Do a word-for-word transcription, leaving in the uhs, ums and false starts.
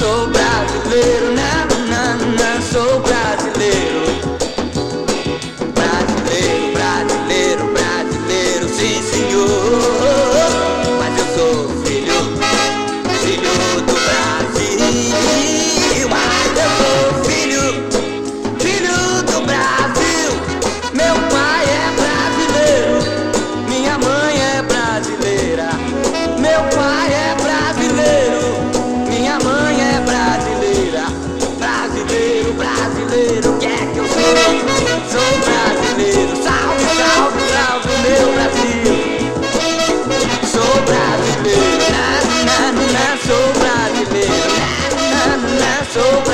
sou brasileiro, na, na, na, sou brasileiro. Brasileiro, brasileiro, brasileiro, sim senhor. Mas eu sou filho, filho do Brasil. Mas eu sou filho, filho do Brasil. Meu pai é brasileiro, minha mãe é brasileira. Meu pai é brasileiro, minha mãe é brasileira. Brasileiro, brasileiro, que é que eu sou? Sou brasileiro, salve, salve, salve meu Brasil. Sou brasileiro, na, na, na, sou brasileiro, na, na, na, sou brasileiro.